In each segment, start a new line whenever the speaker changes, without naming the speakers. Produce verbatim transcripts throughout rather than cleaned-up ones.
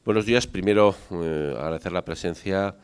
Buenos días. Primero, eh, agradecer la presencia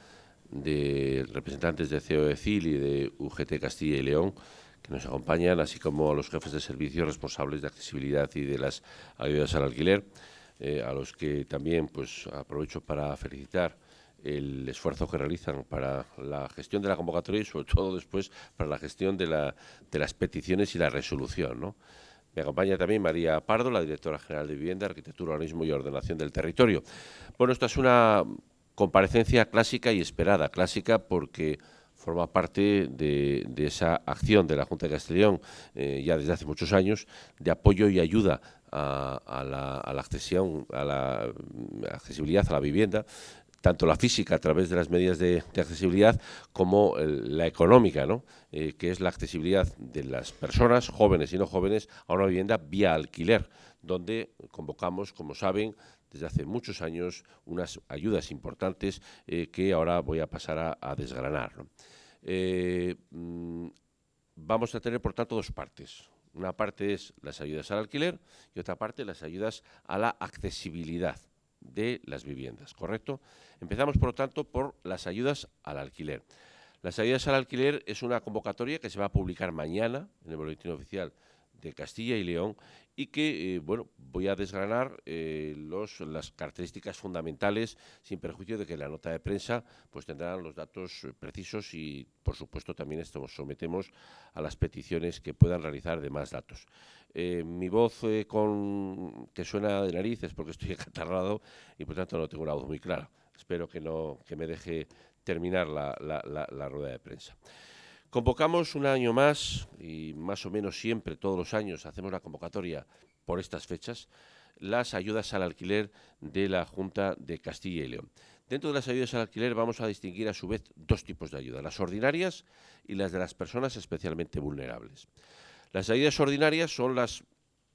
de representantes de C O E C I L y de U G T Castilla y León, que nos acompañan, así como a los jefes de servicio responsables de accesibilidad y de las ayudas al alquiler, eh, a los que también pues aprovecho para felicitar el esfuerzo que realizan para la gestión de la convocatoria y sobre todo después para la gestión de, la, de las peticiones y la resolución, ¿no? Me acompaña también María Pardo, la directora general de Vivienda, Arquitectura, Urbanismo y Ordenación del Territorio. Bueno, esta es una comparecencia clásica y esperada. Clásica porque forma parte de, de esa acción de la Junta de Castellón, eh, ya desde hace muchos años, de apoyo y ayuda a, a, la, a la accesión, a la accesibilidad a la vivienda, tanto la física a través de las medidas de, de accesibilidad como el, la económica, ¿no? Eh, que es la accesibilidad de las personas, jóvenes y no jóvenes, a una vivienda vía alquiler, donde convocamos, como saben, desde hace muchos años, unas ayudas importantes eh, que ahora voy a pasar a, a desgranar, ¿no? Eh, mmm, vamos a tener, por tanto, dos partes. Una parte es las ayudas al alquiler y otra parte las ayudas a la accesibilidad de las viviendas, ¿correcto? Empezamos, por lo tanto, por las ayudas al alquiler. Las ayudas al alquiler es una convocatoria que se va a publicar mañana en el Boletín Oficial de Castilla y León y que, eh, bueno, voy a desgranar eh, los, las características fundamentales sin perjuicio de que la nota de prensa pues tendrán los datos precisos y, por supuesto, también estamos, sometemos a las peticiones que puedan realizar de más datos. Eh, mi voz eh, con, que suena de narices porque estoy acatarrado y, por tanto, no tengo una voz muy clara. Espero que, no, que me deje terminar la, la, la, la rueda de prensa. Convocamos un año más, y más o menos siempre, todos los años, hacemos la convocatoria por estas fechas, las ayudas al alquiler de la Junta de Castilla y León. Dentro de las ayudas al alquiler vamos a distinguir a su vez dos tipos de ayudas, las ordinarias y las de las personas especialmente vulnerables. Las ayudas ordinarias son las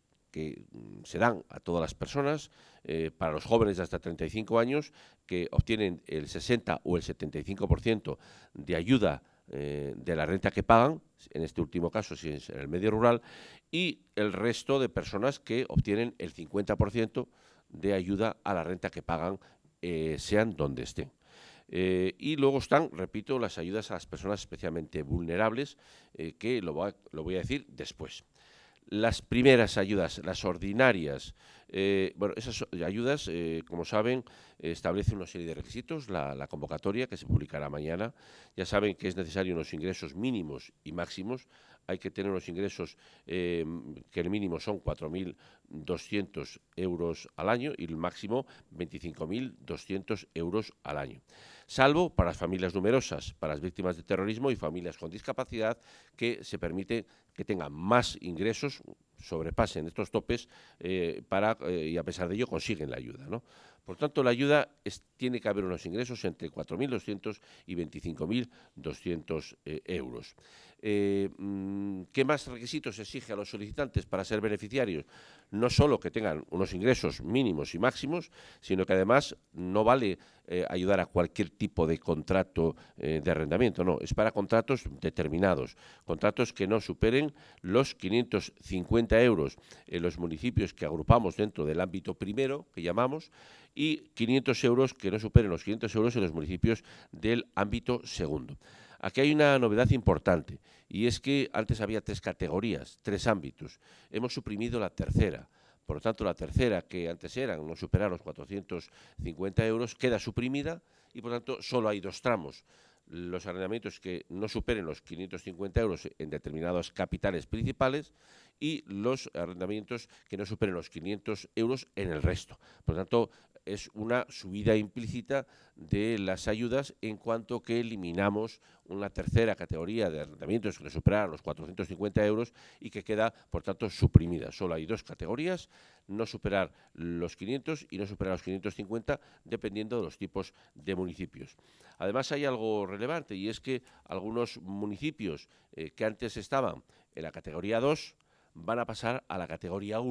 que se dan a todas las personas, eh, para los jóvenes de hasta treinta y cinco años, que obtienen el sesenta o el setenta y cinco por ciento de ayuda eh, de la renta que pagan, en este último caso si es en el medio rural, y el resto de personas que obtienen el cincuenta por ciento de ayuda a la renta que pagan, eh, sean donde estén. Eh, y luego están, repito, las ayudas a las personas especialmente vulnerables, eh, que lo, va, lo voy a decir después. Las primeras ayudas, las ordinarias, eh, bueno, esas ayudas, eh, como saben, eh, establece una serie de requisitos, la, la convocatoria que se publicará mañana. Ya saben que es necesario unos ingresos mínimos y máximos. Hay que tener unos ingresos eh, que el mínimo son cuatro mil doscientos euros al año y el máximo veinticinco mil doscientos euros al año. Salvo para las familias numerosas, para las víctimas de terrorismo y familias con discapacidad, que se permite que tengan más ingresos, sobrepasen estos topes, eh, para, eh, y a pesar de ello consiguen la ayuda, ¿no? Por tanto, la ayuda es, tiene que haber unos ingresos entre cuatro mil doscientos y veinticinco mil doscientos eh, euros. Eh, ¿Qué más requisitos se exige a los solicitantes para ser beneficiarios? No solo que tengan unos ingresos mínimos y máximos, sino que además no vale eh, ayudar a cualquier tipo de contrato eh, de arrendamiento, no, es para contratos determinados, contratos que no superen los quinientos cincuenta euros en los municipios que agrupamos dentro del ámbito primero, que llamamos, y quinientos euros que no superen los quinientos euros en los municipios del ámbito segundo. Aquí hay una novedad importante, y es que antes había tres categorías, tres ámbitos. Hemos suprimido la tercera. Por lo tanto, la tercera, que antes eran no superar los cuatrocientos cincuenta euros, queda suprimida y, por tanto, solo hay dos tramos. Los arrendamientos que no superen los quinientos cincuenta euros en determinadas capitales principales y los arrendamientos que no superen los quinientos euros en el resto. Por lo tanto, es una subida implícita de las ayudas en cuanto que eliminamos una tercera categoría de arrendamientos que no superaran los cuatrocientos cincuenta euros y que queda, por tanto, suprimida. Solo hay dos categorías, no superar los quinientos y no superar los quinientos cincuenta, dependiendo de los tipos de municipios. Además, hay algo relevante, y es que algunos municipios eh, que antes estaban en la categoría dos van a pasar a la categoría uno.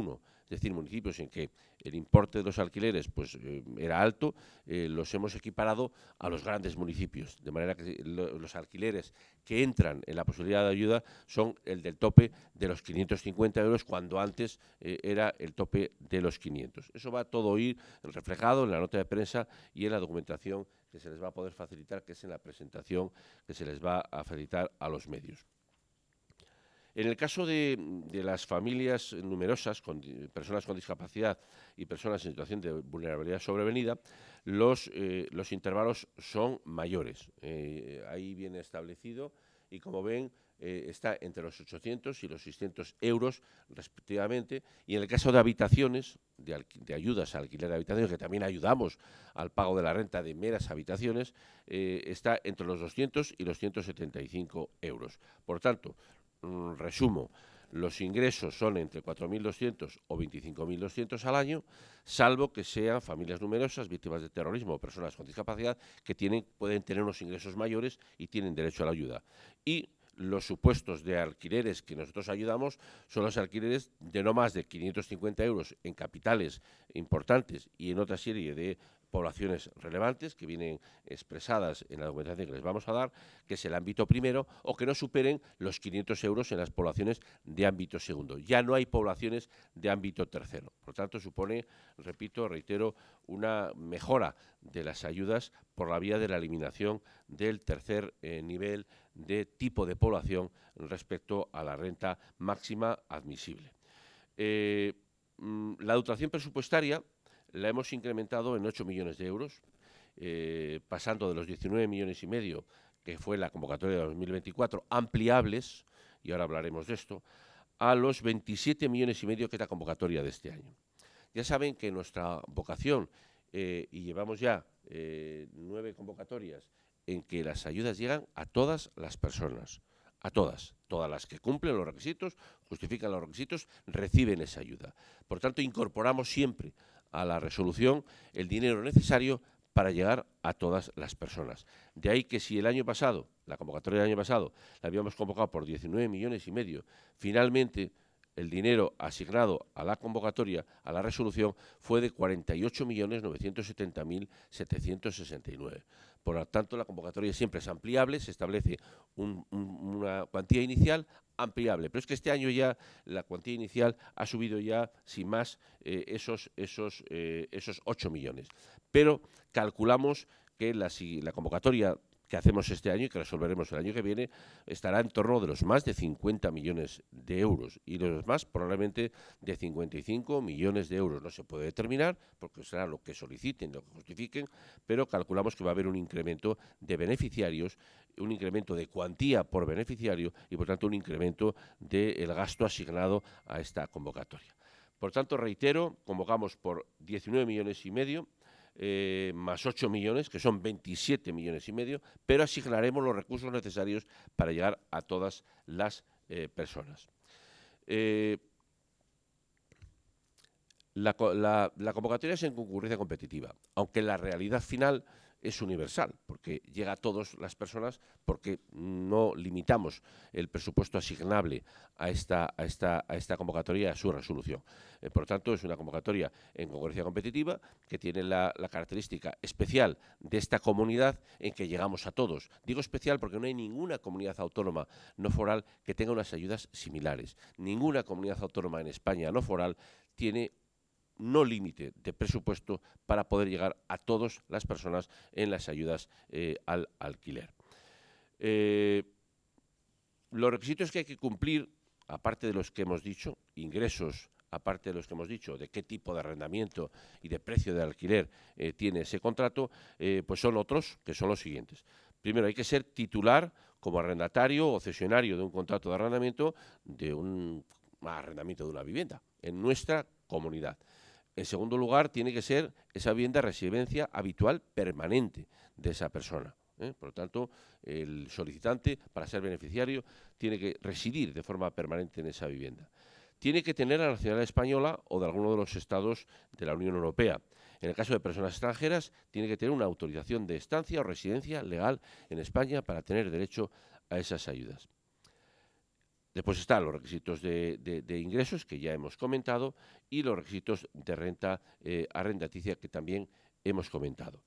es decir, municipios en que el importe de los alquileres pues, eh, era alto, eh, los hemos equiparado a los grandes municipios, de manera que lo, los alquileres que entran en la posibilidad de ayuda son el del tope de los quinientos cincuenta euros, cuando antes eh, era el tope de los quinientos. Eso va todo a ir reflejado en la nota de prensa y en la documentación que se les va a poder facilitar, que es en la presentación que se les va a facilitar a los medios. En el caso de, de las familias numerosas, con personas con discapacidad y personas en situación de vulnerabilidad sobrevenida, los, eh, los intervalos son mayores. Eh, ahí viene establecido y, como ven, eh, está entre los ochocientos y los seiscientos euros respectivamente. Y en el caso de habitaciones, de, de ayudas al alquiler de habitaciones, que también ayudamos al pago de la renta de meras habitaciones, eh, está entre los doscientos y los ciento setenta y cinco euros. Por tanto, resumo, los ingresos son entre cuatro mil doscientos o veinticinco mil doscientos al año, salvo que sean familias numerosas, víctimas de terrorismo o personas con discapacidad que tienen, pueden tener unos ingresos mayores y tienen derecho a la ayuda. Y los supuestos de alquileres que nosotros ayudamos son los alquileres de no más de quinientos cincuenta euros en capitales importantes y en otra serie de poblaciones relevantes que vienen expresadas en la documentación que les vamos a dar, que es el ámbito primero, o que no superen los quinientos euros en las poblaciones de ámbito segundo. Ya no hay poblaciones de ámbito tercero. Por tanto, supone, repito, reitero, una mejora de las ayudas por la vía de la eliminación del tercer eh, nivel de tipo de población respecto a la renta máxima admisible. Eh, la dotación presupuestaria la hemos incrementado en ocho millones de euros, eh, pasando de los diecinueve millones y medio, que fue la convocatoria de dos mil veinticuatro, ampliables, y ahora hablaremos de esto, a los veintisiete millones y medio que es la convocatoria de este año. Ya saben que nuestra vocación, eh, y llevamos ya eh, nueve convocatorias, en que las ayudas llegan a todas las personas, a todas, todas las que cumplen los requisitos, justifican los requisitos, reciben esa ayuda. Por tanto, incorporamos siempre a la resolución el dinero necesario para llegar a todas las personas. De ahí que si el año pasado, la convocatoria del año pasado, la habíamos convocado por diecinueve millones y medio, finalmente el dinero asignado a la convocatoria, a la resolución, fue de cuarenta y ocho millones novecientos setenta mil setecientos sesenta y nueve. Por lo tanto, la convocatoria siempre es ampliable, se establece un, un, una cuantía inicial ampliable, pero es que este año ya la cuantía inicial ha subido ya, sin más, eh, esos, esos, eh, esos ocho millones. Pero calculamos que la, la convocatoria que hacemos este año y que resolveremos el año que viene estará en torno de los más de cincuenta millones de euros y los más probablemente de cincuenta y cinco millones de euros. No se puede determinar porque será lo que soliciten, lo que justifiquen, pero calculamos que va a haber un incremento de beneficiarios, un incremento de cuantía por beneficiario y por tanto un incremento del gasto asignado a esta convocatoria. Por tanto, reitero, convocamos por diecinueve millones y medio, Eh, más ocho millones, que son veintisiete millones y medio, pero asignaremos los recursos necesarios para llegar a todas las eh, personas. Eh, la, la, la convocatoria es en concurrencia competitiva, aunque la realidad final es universal, porque llega a todas las personas, porque no limitamos el presupuesto asignable a esta, a esta, a esta convocatoria, a su resolución. Eh, por tanto, es una convocatoria en concurrencia competitiva que tiene la, la característica especial de esta comunidad en que llegamos a todos. Digo especial porque no hay ninguna comunidad autónoma no foral que tenga unas ayudas similares. Ninguna comunidad autónoma en España no foral tiene no límite de presupuesto para poder llegar a todas las personas en las ayudas eh, al alquiler. Eh, los requisitos que hay que cumplir, aparte de los que hemos dicho, ingresos, aparte de los que hemos dicho, de qué tipo de arrendamiento y de precio de alquiler eh, tiene ese contrato, eh, pues son otros, que son los siguientes. Primero, hay que ser titular como arrendatario o cesionario de un contrato de arrendamiento de un arrendamiento de una vivienda en nuestra comunidad. En segundo lugar, tiene que ser esa vivienda residencia habitual permanente de esa persona. ¿eh? Por lo tanto, el solicitante, para ser beneficiario, tiene que residir de forma permanente en esa vivienda. Tiene que tener la nacionalidad española o de alguno de los estados de la Unión Europea. En el caso de personas extranjeras, tiene que tener una autorización de estancia o residencia legal en España para tener derecho a esas ayudas. Después están los requisitos de, de, de ingresos, que ya hemos comentado, y los requisitos de renta eh, arrendaticia, que también hemos comentado.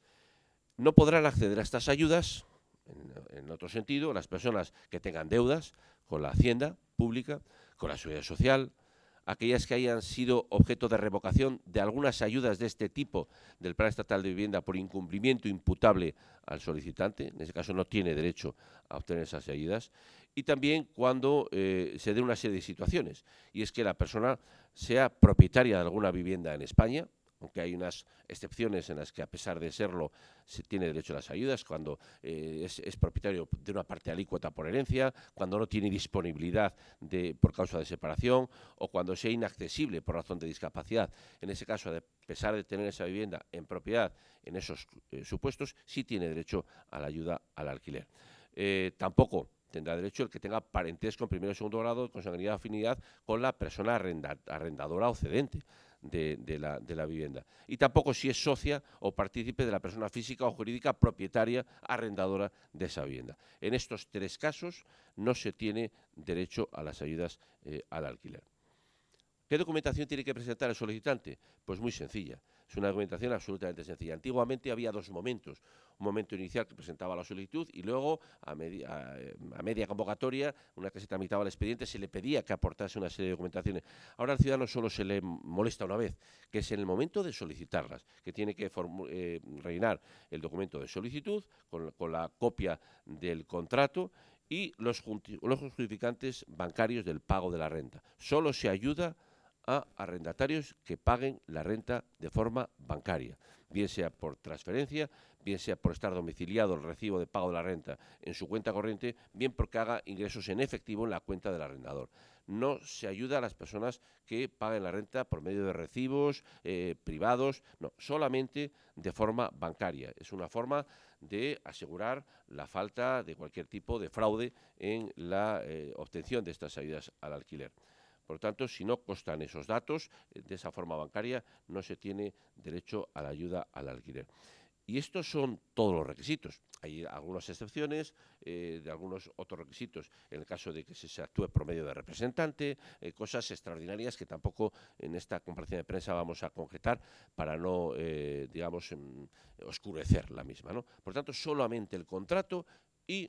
No podrán acceder a estas ayudas, en, en otro sentido, las personas que tengan deudas con la Hacienda Pública, con la Seguridad Social, aquellas que hayan sido objeto de revocación de algunas ayudas de este tipo del Plan Estatal de Vivienda por incumplimiento imputable al solicitante, en ese caso no tiene derecho a obtener esas ayudas, y también cuando eh, se dé una serie de situaciones, y es que la persona sea propietaria de alguna vivienda en España, aunque hay unas excepciones en las que, a pesar de serlo, se tiene derecho a las ayudas, cuando eh, es, es propietario de una parte alícuota por herencia, cuando no tiene disponibilidad de, por causa de separación, o cuando sea inaccesible por razón de discapacidad. En ese caso, a pesar de tener esa vivienda en propiedad, en esos eh, supuestos, sí tiene derecho a la ayuda al alquiler. Eh, tampoco tendrá derecho el que tenga parentesco en primero o segundo grado, consanguinidad o afinidad con la persona arrenda, arrendadora o cedente de, de, la, de la vivienda. Y tampoco si es socia o partícipe de la persona física o jurídica propietaria arrendadora de esa vivienda. En estos tres casos no se tiene derecho a las ayudas eh, al alquiler. ¿Qué documentación tiene que presentar el solicitante? Pues muy sencilla, es una documentación absolutamente sencilla. Antiguamente había dos momentos, un momento inicial que presentaba la solicitud y luego a media, a, a media convocatoria, una que se tramitaba el expediente, se le pedía que aportase una serie de documentaciones. Ahora al ciudadano solo se le molesta una vez, que es en el momento de solicitarlas, que tiene que eh, rellenar el documento de solicitud con, con la copia del contrato y los, los justificantes bancarios del pago de la renta. Solo se ayuda a arrendatarios que paguen la renta de forma bancaria, bien sea por transferencia, bien sea por estar domiciliado el recibo de pago de la renta en su cuenta corriente, bien porque haga ingresos en efectivo en la cuenta del arrendador. No se ayuda a las personas que paguen la renta por medio de recibos eh, privados, no, solamente de forma bancaria. Es una forma de asegurar la falta de cualquier tipo de fraude en la eh, obtención de estas ayudas al alquiler. Por lo tanto, si no constan esos datos de esa forma bancaria, no se tiene derecho a la ayuda al alquiler. Y estos son todos los requisitos. Hay algunas excepciones eh, de algunos otros requisitos, en el caso de que se actúe por medio de representante, eh, cosas extraordinarias que tampoco en esta comparación de prensa vamos a concretar para no, eh, digamos, em, oscurecer la misma, ¿no? Por tanto, solamente el contrato y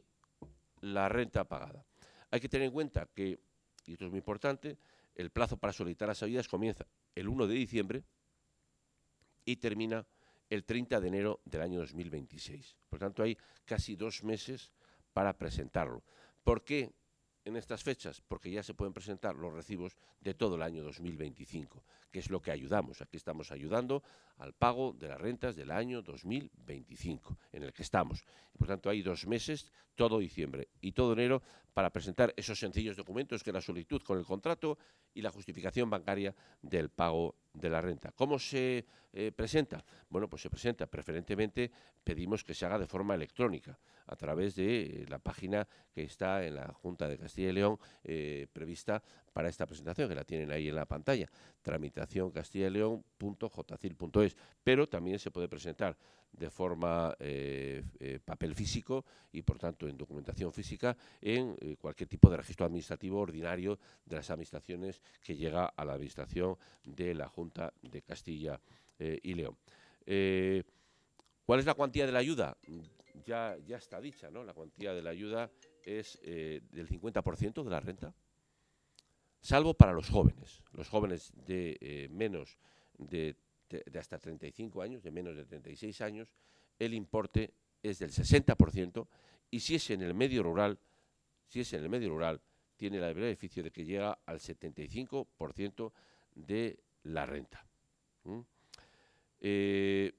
la renta pagada. Hay que tener en cuenta que, y esto es muy importante, el plazo para solicitar las ayudas comienza el uno de diciembre y termina el treinta de enero del año dos mil veintiséis. Por tanto, hay casi dos meses para presentarlo. ¿Por qué en estas fechas? Porque ya se pueden presentar los recibos de todo el año dos mil veinticinco, que es lo que ayudamos. Aquí estamos ayudando al pago de las rentas del año dos mil veinticinco, en el que estamos. Y por tanto, hay dos meses, todo diciembre y todo enero, para presentar esos sencillos documentos, que es la solicitud con el contrato y la justificación bancaria del pago de la renta. ¿Cómo se eh, presenta? Bueno, pues se presenta, preferentemente pedimos que se haga de forma electrónica, a través de eh, la página que está en la Junta de Castilla y León eh, prevista para esta presentación, que la tienen ahí en la pantalla, tramitación castilla y león punto jcil punto es, pero también se puede presentar de forma eh, eh, papel físico y, por tanto, en documentación física en eh, cualquier tipo de registro administrativo ordinario de las administraciones que llega a la administración de la Junta de Castilla eh, y León. Eh, ¿Cuál es la cuantía de la ayuda? Ya, ya está dicha, ¿no? La cuantía de la ayuda es eh, del cincuenta por ciento de la renta, salvo para los jóvenes. Los jóvenes de eh, menos de, de, de hasta treinta y cinco años, de menos de treinta y seis años, el importe es del sesenta por ciento, y si es en el medio rural, si es en el medio rural, tiene el beneficio de que llega al setenta y cinco por ciento de la renta. ¿Mm? Eh,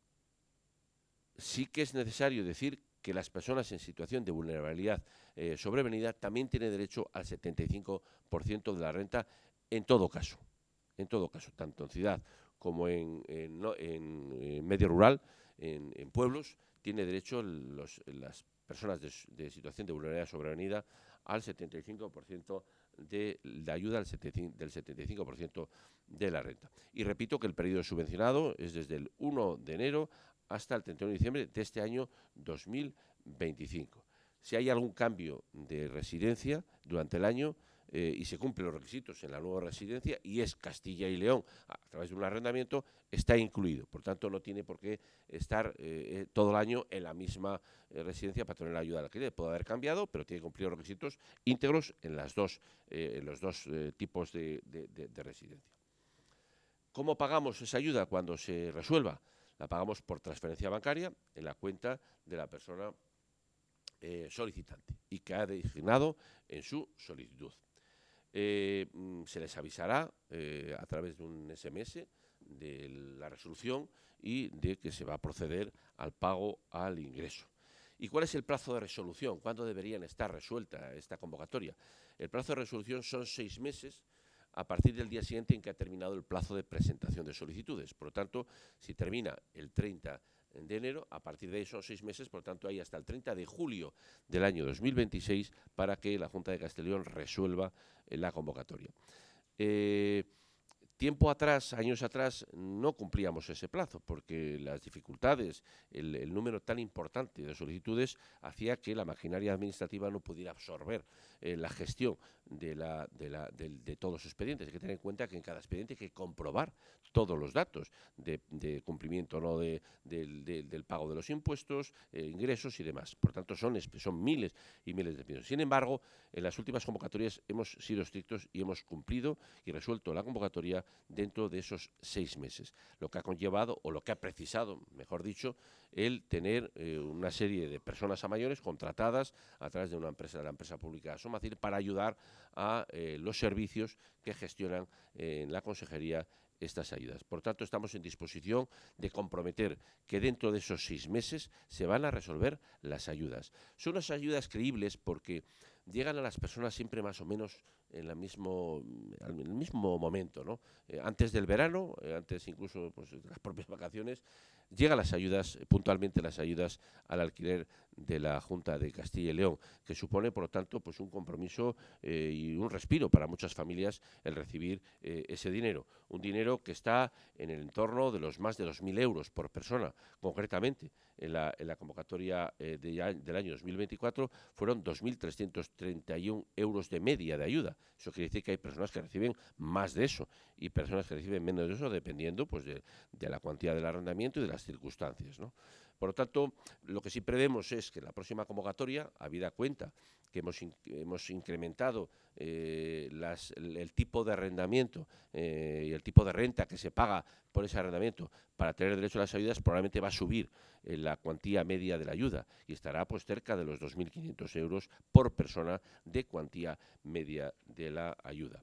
sí que es necesario decir que las personas en situación de vulnerabilidad eh, sobrevenida también tienen derecho al setenta y cinco por ciento de la renta en todo caso, en todo caso, tanto en ciudad como en, en, no, en, en medio rural, en, en pueblos, tiene derecho los, las personas de, de situación de vulnerabilidad sobrevenida al setenta y cinco por ciento de la ayuda, del setenta y cinco por ciento de la renta. Y repito que el periodo subvencionado es desde el uno de enero hasta el treinta y uno de diciembre de este año dos mil veinticinco. Si hay algún cambio de residencia durante el año, eh, y se cumplen los requisitos en la nueva residencia y es Castilla y León a través de un arrendamiento, está incluido. Por tanto, no tiene por qué estar eh, todo el año en la misma eh, residencia para tener la ayuda al alquiler. Puede haber cambiado, pero tiene que cumplir los requisitos íntegros en, las dos, eh, en los dos eh, tipos de, de, de, de residencia. ¿Cómo pagamos esa ayuda cuando se resuelva? La pagamos por transferencia bancaria en la cuenta de la persona eh, solicitante y que ha designado en su solicitud. Eh, se les avisará eh, a través de un ese eme ese de la resolución y de que se va a proceder al pago al ingreso. ¿Y cuál es el plazo de resolución? ¿Cuándo deberían estar resuelta esta convocatoria? El plazo de resolución son seis meses a partir del día siguiente en que ha terminado el plazo de presentación de solicitudes. Por lo tanto, si termina el treinta de enero, a partir de esos seis meses, por lo tanto, hay hasta el treinta de julio del año dos mil veintiséis para que la Junta de Castilla y León resuelva la convocatoria. Eh, Tiempo atrás, años atrás, no cumplíamos ese plazo porque las dificultades, el, el número tan importante de solicitudes hacía que la maquinaria administrativa no pudiera absorber eh, la gestión de, la, de, la, de, de todos los expedientes. Hay que tener en cuenta que en cada expediente hay que comprobar todos los datos de, de cumplimiento no de, de, de, del pago de los impuestos, eh, ingresos y demás. Por tanto, son, son miles y miles de expedientes. Sin embargo, en las últimas convocatorias hemos sido estrictos y hemos cumplido y resuelto la convocatoria dentro de esos seis meses, lo que ha conllevado o lo que ha precisado, mejor dicho, el tener eh, una serie de personas a mayores contratadas a través de una empresa, de la empresa pública Somacir, para ayudar a eh, los servicios que gestionan eh, en la consejería estas ayudas. Por tanto, estamos en disposición de comprometer que dentro de esos seis meses se van a resolver las ayudas. Son unas ayudas creíbles porque llegan a las personas siempre más o menos en, la mismo, en el mismo momento, ¿no? Eh, antes del verano, eh, antes incluso pues, de las propias vacaciones, llegan las ayudas, eh, puntualmente las ayudas al alquiler de la Junta de Castilla y León, que supone, por lo tanto, pues un compromiso eh, y un respiro para muchas familias el recibir eh, ese dinero. Un dinero que está en el entorno de los más de dos mil euros por persona. Concretamente, en la, en la convocatoria eh, de, del año dos mil veinticuatro fueron dos mil trescientos treinta y uno euros de media de ayuda. Eso quiere decir que hay personas que reciben más de eso y personas que reciben menos de eso, dependiendo pues, de, de la cuantía del arrendamiento y de las circunstancias, ¿no? Por lo tanto, lo que sí prevemos es que en la próxima convocatoria, habida cuenta que hemos, in, hemos incrementado eh, las, el, el tipo de arrendamiento eh, y el tipo de renta que se paga por ese arrendamiento para tener derecho a las ayudas, probablemente va a subir eh, la cuantía media de la ayuda y estará pues cerca de los dos mil quinientos euros por persona de cuantía media de la ayuda.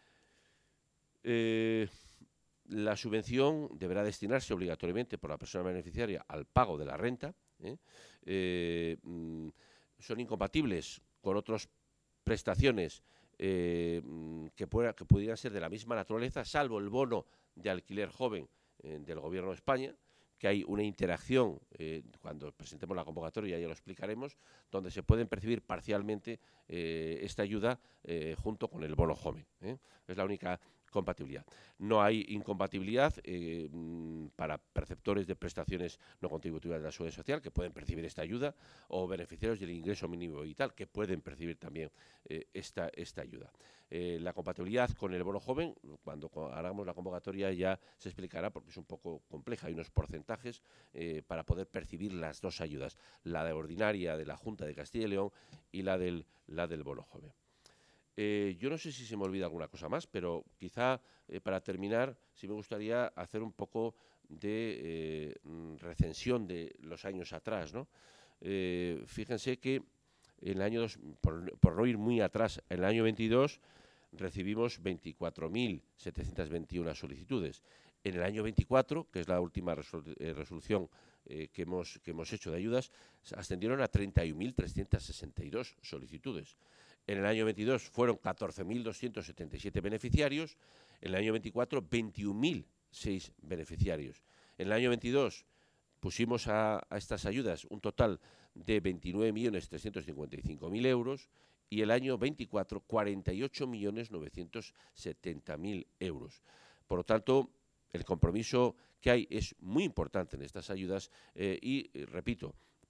Eh, La subvención deberá destinarse obligatoriamente por la persona beneficiaria al pago de la renta. ¿eh? Eh, son incompatibles con otras prestaciones eh, que, pueda, que pudieran ser de la misma naturaleza, salvo el bono de alquiler joven eh, del Gobierno de España, que hay una interacción, eh, cuando presentemos la convocatoria ya lo explicaremos, donde se pueden percibir parcialmente eh, esta ayuda eh, junto con el bono joven. ¿eh? Es la única compatibilidad. No hay incompatibilidad eh, para perceptores de prestaciones no contributivas de la Seguridad Social que pueden percibir esta ayuda o beneficiarios del ingreso mínimo vital que pueden percibir también eh, esta, esta ayuda. Eh, la compatibilidad con el bono joven, cuando hagamos la convocatoria ya se explicará porque es un poco compleja, hay unos porcentajes eh, para poder percibir las dos ayudas, la de ordinaria de la Junta de Castilla y León y la del, la del bono joven. Eh, yo no sé si se me olvida alguna cosa más, pero quizá eh, para terminar sí me gustaría hacer un poco de eh, recensión de los años atrás, ¿no? Eh, fíjense que en el año dos, por, por no ir muy atrás, en el año veintidós recibimos veinticuatro mil setecientos veintiuno solicitudes. En el año veinticuatro, que es la última resolu eh, resolución eh, que, hemos, que hemos hecho de ayudas, ascendieron a treinta y un mil trescientos sesenta y dos solicitudes. En el año veintidós fueron catorce mil doscientos setenta y siete beneficiarios. En el año veinticuatro, veintiún mil seis beneficiarios. En el año veintidós pusimos a, a estas ayudas un total de veintinueve millones trescientos cincuenta y cinco mil euros y el año veinticuatro, cuarenta y ocho millones novecientos setenta mil euros. Por lo tanto, el compromiso que hay es muy importante en estas ayudas eh, y, eh, repito,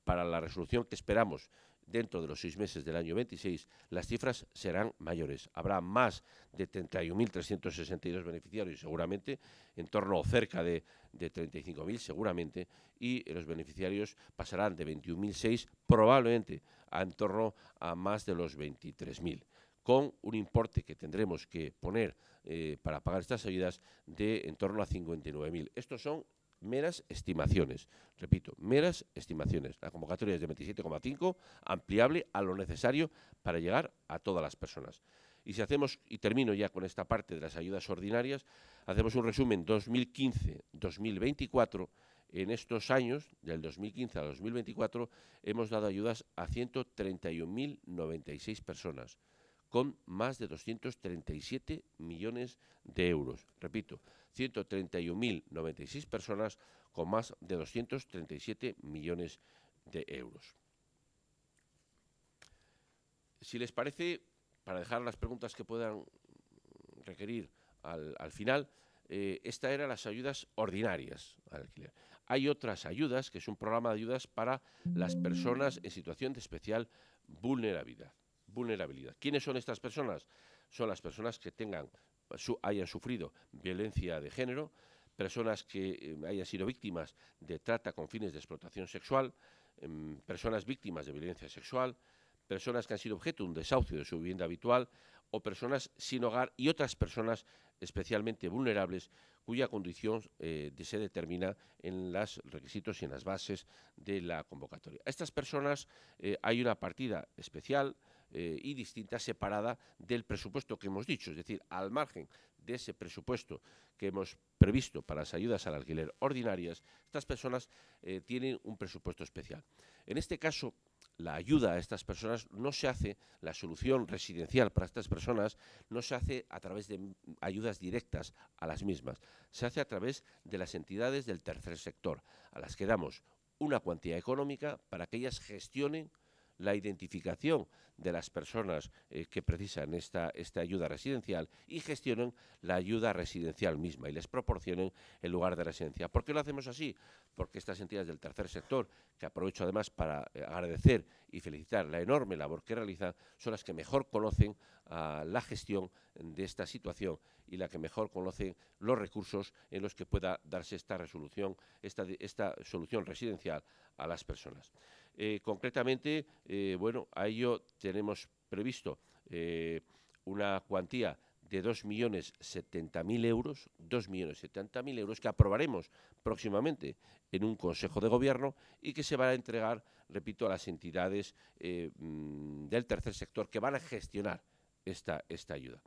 para la resolución que esperamos dentro de los seis meses del año veintiséis, las cifras serán mayores. Habrá más de treinta y un mil trescientos sesenta y dos beneficiarios, seguramente, en torno o cerca de, de treinta y cinco mil, seguramente, y los beneficiarios pasarán de veintiún mil seis, probablemente, a en torno a más de los veintitrés mil. Con un importe que tendremos que poner eh, para pagar estas ayudas de en torno a cincuenta y nueve mil. Estos son meras estimaciones, repito, meras estimaciones. La convocatoria es de veintisiete coma cinco, ampliable a lo necesario para llegar a todas las personas. Y si hacemos, y termino ya con esta parte de las ayudas ordinarias, hacemos un resumen dos mil quince dos mil veinticuatro. En estos años, del dos mil quince a dos mil veinticuatro, hemos dado ayudas a ciento treinta y un mil noventa y seis personas, con más de doscientos treinta y siete millones de euros. Repito, ciento treinta y un mil noventa y seis personas con más de doscientos treinta y siete millones de euros. Si les parece, para dejar las preguntas que puedan requerir al, al final, eh, esta eran las ayudas ordinarias al alquiler. Hay otras ayudas, que es un programa de ayudas para las personas en situación de especial vulnerabilidad. vulnerabilidad. ¿Quiénes son estas personas? Son las personas que tengan, su, hayan sufrido violencia de género, personas que eh, hayan sido víctimas de trata con fines de explotación sexual, eh, personas víctimas de violencia sexual, personas que han sido objeto de un desahucio de su vivienda habitual o personas sin hogar y otras personas especialmente vulnerables cuya condición eh, se determina en los requisitos y en las bases de la convocatoria. A estas personas eh, hay una partida especial eh, y distinta, separada del presupuesto que hemos dicho, es decir, al margen de ese presupuesto que hemos previsto para las ayudas al alquiler ordinarias, estas personas eh, tienen un presupuesto especial. En este caso, la ayuda a estas personas no se hace, la solución residencial para estas personas no se hace a través de ayudas directas a las mismas, se hace a través de las entidades del tercer sector, a las que damos una cuantía económica para que ellas gestionen la identificación de las personas eh, que precisan esta, esta ayuda residencial y gestionen la ayuda residencial misma y les proporcionen el lugar de residencia. ¿Por qué lo hacemos así? Porque estas entidades del tercer sector, que aprovecho además para eh, agradecer y felicitar la enorme labor que realizan, son las que mejor conocen uh, la gestión de esta situación y la que mejor conocen los recursos en los que pueda darse esta resolución, esta, esta solución residencial a las personas. Eh, concretamente, eh, bueno, a ello tenemos previsto eh, una cuantía de dos millones setenta mil euros, dos millones setenta mil euros que aprobaremos próximamente en un Consejo de Gobierno y que se van a entregar, repito, a las entidades eh, del tercer sector que van a gestionar esta, esta ayuda.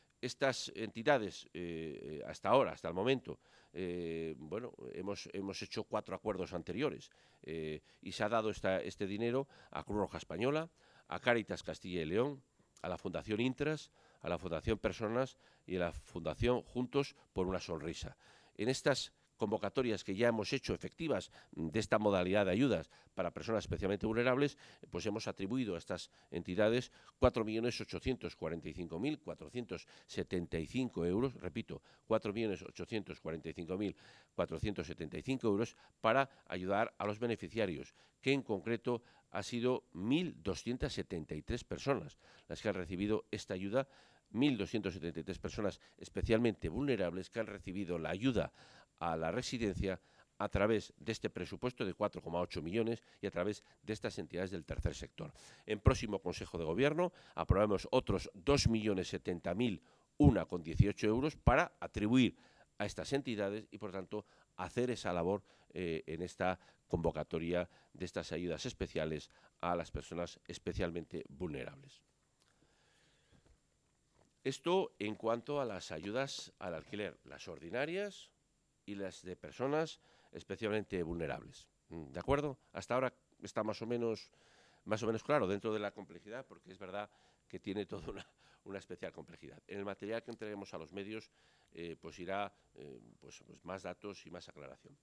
Estas entidades, eh, hasta ahora, hasta el momento, eh, bueno, hemos, hemos hecho cuatro acuerdos anteriores eh, y se ha dado esta, este dinero a Cruz Roja Española, a Cáritas Castilla y León, a la Fundación Intras, a la Fundación Personas y a la Fundación Juntos por una Sonrisa. En estas convocatorias que ya hemos hecho efectivas de esta modalidad de ayudas para personas especialmente vulnerables, pues hemos atribuido a estas entidades cuatro millones ochocientos cuarenta y cinco mil cuatrocientos setenta y cinco euros, repito, cuatro millones ochocientos cuarenta y cinco mil cuatrocientos setenta y cinco euros para ayudar a los beneficiarios, que en concreto ha sido mil doscientas setenta y tres personas las que han recibido esta ayuda, mil doscientas setenta y tres personas especialmente vulnerables que han recibido la ayuda a la residencia a través de este presupuesto de cuatro coma ocho millones y a través de estas entidades del tercer sector. En próximo Consejo de Gobierno aprobamos otros dos millones setenta mil uno con dieciocho euros para atribuir a estas entidades y, por tanto, hacer esa labor eh, en esta convocatoria de estas ayudas especiales a las personas especialmente vulnerables. Esto en cuanto a las ayudas al alquiler, las ordinarias y las de personas especialmente vulnerables. ¿De acuerdo? Hasta ahora está más o menos, más o menos claro dentro de la complejidad, porque es verdad que tiene toda una, una especial complejidad. En el material que entreguemos a los medios eh, pues irá eh, pues, pues más datos y más aclaración.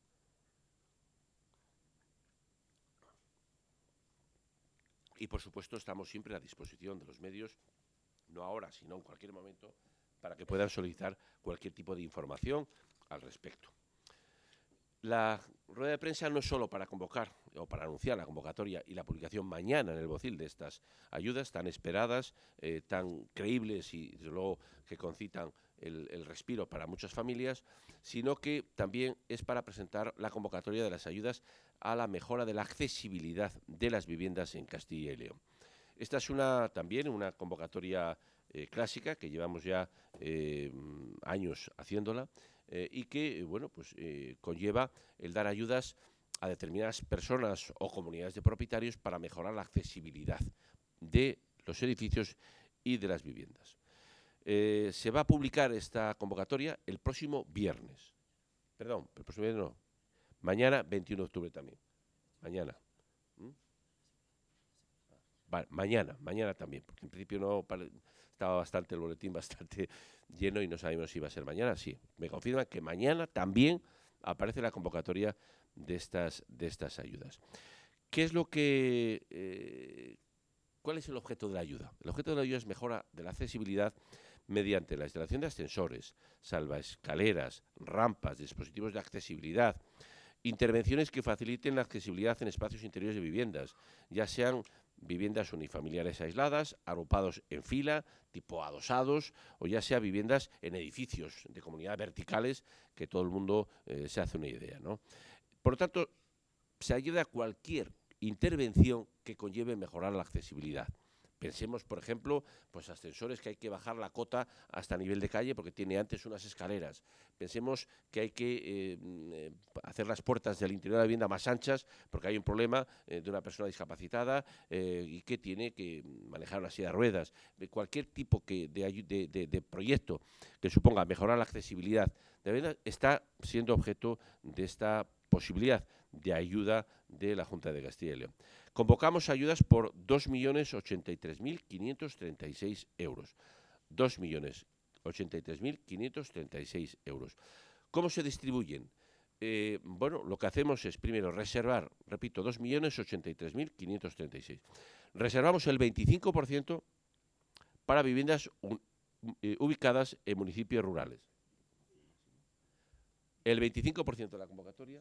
Y, por supuesto, estamos siempre a disposición de los medios, no ahora, sino en cualquier momento, para que puedan solicitar cualquier tipo de información al respecto. La rueda de prensa no es solo para convocar o para anunciar la convocatoria y la publicación mañana en el BOCIL de estas ayudas tan esperadas, eh, tan creíbles y, desde luego, que concitan el, el respiro para muchas familias, sino que también es para presentar la convocatoria de las ayudas a la mejora de la accesibilidad de las viviendas en Castilla y León. Esta es una también una convocatoria eh, clásica que llevamos ya eh, años haciéndola eh, y que bueno pues eh, conlleva el dar ayudas a determinadas personas o comunidades de propietarios para mejorar la accesibilidad de los edificios y de las viviendas. Eh, se va a publicar esta convocatoria el próximo viernes. Perdón, el próximo viernes no. Mañana, veintiuno de octubre también. Mañana. ¿Mm? Vale, mañana, mañana también, porque en principio no estaba bastante el boletín bastante lleno y no sabíamos si iba a ser mañana. Sí, me confirman que mañana también aparece la convocatoria de estas, de estas ayudas. ¿Qué es lo que, eh, cuál es el objeto de la ayuda? El objeto de la ayuda es mejora de la accesibilidad mediante la instalación de ascensores, salvaescaleras, rampas, dispositivos de accesibilidad, intervenciones que faciliten la accesibilidad en espacios interiores de viviendas, ya sean viviendas unifamiliares aisladas, agrupados en fila, tipo adosados, o ya sea viviendas en edificios de comunidades verticales, que todo el mundo eh, se hace una idea, ¿no? Por lo tanto, se ayuda a cualquier intervención que conlleve mejorar la accesibilidad. Pensemos, por ejemplo, pues ascensores que hay que bajar la cota hasta nivel de calle porque tiene antes unas escaleras. Pensemos que hay que eh, hacer las puertas del interior de la vivienda más anchas porque hay un problema eh, de una persona discapacitada eh, y que tiene que manejar una silla de ruedas. De cualquier tipo que de, de, de, de proyecto que suponga mejorar la accesibilidad de la vivienda está siendo objeto de esta posibilidad de ayuda de la Junta de Castilla y León. Convocamos ayudas por dos millones ochenta y tres mil quinientos treinta y seis euros. dos millones ochenta y tres mil quinientos treinta y seis euros. ¿Cómo se distribuyen? Eh, bueno, lo que hacemos es primero reservar, repito, dos millones ochenta y tres mil quinientos treinta y seis. Reservamos el veinticinco por ciento para viviendas un, eh, ubicadas en municipios rurales. El veinticinco por ciento de la convocatoria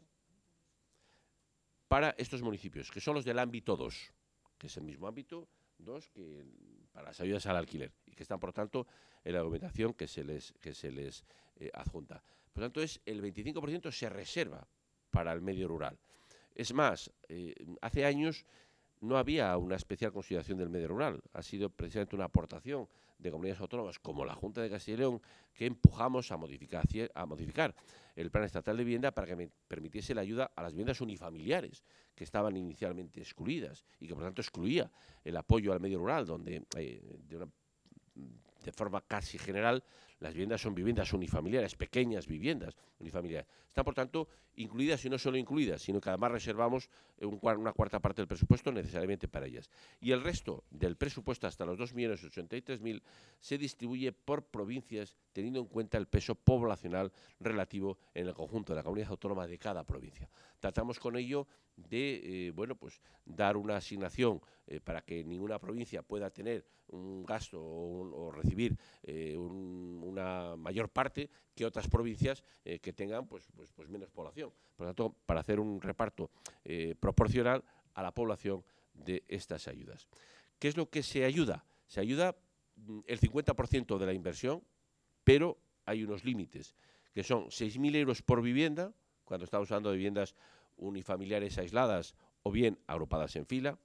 para estos municipios, que son los del ámbito dos, que es el mismo ámbito dos que para las ayudas al alquiler, y que están, por tanto, en la documentación que se les, que se les eh, adjunta. Por tanto, es el veinticinco por ciento se reserva para el medio rural. Es más, eh, hace años no había una especial consideración del medio rural. Ha sido precisamente una aportación de comunidades autónomas como la Junta de Castilla y León que empujamos a modificar, a modificar el Plan Estatal de Vivienda para que me permitiese la ayuda a las viviendas unifamiliares que estaban inicialmente excluidas y que, por tanto, excluía el apoyo al medio rural, donde eh, de una de forma casi general, las viviendas son viviendas unifamiliares, pequeñas viviendas unifamiliares. Están, por tanto, incluidas y no solo incluidas, sino que además reservamos un, una cuarta parte del presupuesto necesariamente para ellas. Y el resto del presupuesto, hasta los dos millones ochenta y tres mil, se distribuye por provincias, teniendo en cuenta el peso poblacional relativo en el conjunto de la comunidad autónoma de cada provincia. Tratamos con ello de, eh, bueno, pues dar una asignación eh, para que ninguna provincia pueda tener un gasto o, un, o recibir eh, un, una mayor parte que otras provincias eh, que tengan pues, pues, pues menos población. Por lo tanto, para hacer un reparto eh, proporcional a la población de estas ayudas. ¿Qué es lo que se ayuda? Se ayuda el cincuenta por ciento de la inversión, pero hay unos límites, que son seis mil euros por vivienda, cuando estamos hablando de viviendas unifamiliares aisladas o bien agrupadas en fila,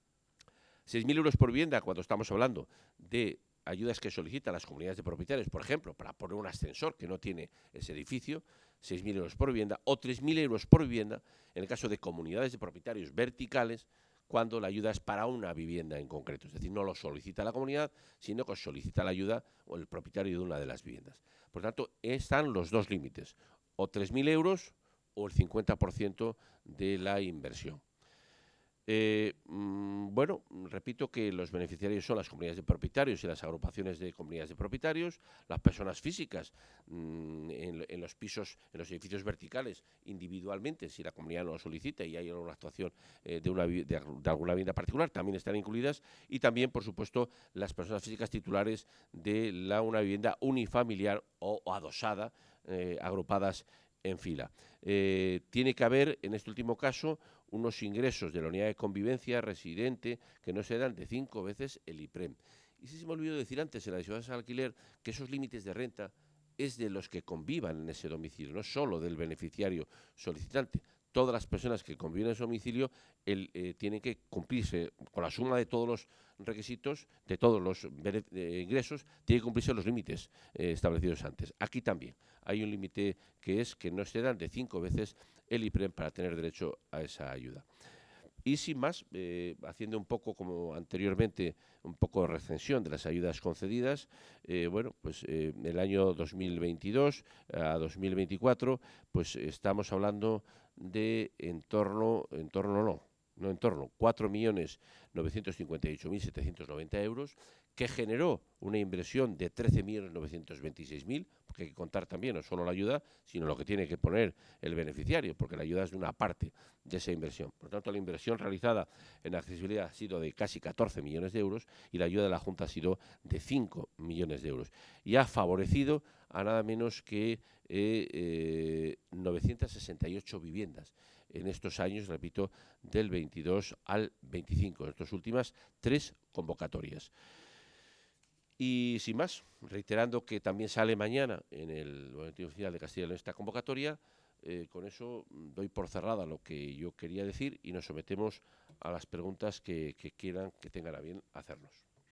seis mil euros por vivienda cuando estamos hablando de ayudas que solicitan las comunidades de propietarios, por ejemplo, para poner un ascensor que no tiene ese edificio, seis mil euros por vivienda, o tres mil euros por vivienda en el caso de comunidades de propietarios verticales, cuando la ayuda es para una vivienda en concreto. Es decir, no lo solicita la comunidad, sino que solicita la ayuda o el propietario de una de las viviendas. Por tanto, están los dos límites, o tres mil euros o el cincuenta por ciento de la inversión. Eh, mmm, bueno, repito que los beneficiarios son las comunidades de propietarios y las agrupaciones de comunidades de propietarios, las personas físicas mmm, en, en los pisos, en los edificios verticales, individualmente, si la comunidad no lo solicita y hay alguna actuación eh, de, una, de, de alguna vivienda particular, también están incluidas, y también, por supuesto, las personas físicas titulares de la, una vivienda unifamiliar o, o adosada, eh, agrupadas en fila. Eh, tiene que haber, en este último caso, unos ingresos de la unidad de convivencia residente que no se dan de cinco veces el IPREM. Y sí se me olvidó decir antes, en la ayudas al alquiler, que esos límites de renta es de los que convivan en ese domicilio, no solo del beneficiario solicitante. Todas las personas que conviven en ese domicilio el, eh, tienen que cumplirse con la suma de todos los requisitos, de todos los eh, ingresos, tienen que cumplirse los límites eh, establecidos antes. Aquí también hay un límite que es que no se dan de cinco veces el IPREM para tener derecho a esa ayuda. Y sin más, eh, haciendo un poco como anteriormente, un poco de recensión de las ayudas concedidas, eh, bueno, pues eh, el año dos mil veintidós a dos mil veinticuatro, pues estamos hablando de en torno, en torno no, no en torno, cuatro millones novecientos cincuenta y ocho mil setecientos noventa euros, que generó una inversión de trece millones novecientos veintiséis mil, porque hay que contar también no solo la ayuda, sino lo que tiene que poner el beneficiario, porque la ayuda es de una parte de esa inversión. Por lo tanto, la inversión realizada en accesibilidad ha sido de casi catorce millones de euros y la ayuda de la Junta ha sido de cinco millones de euros. Y ha favorecido a nada menos que eh, eh, novecientas sesenta y ocho viviendas en estos años, repito, del veintidós al veinticinco, en estas últimas tres convocatorias. Y sin más, reiterando que también sale mañana en el Boletín Oficial de Castilla y León esta convocatoria, eh, con eso doy por cerrada lo que yo quería decir y nos sometemos a las preguntas que, que quieran, que tengan a bien hacernos.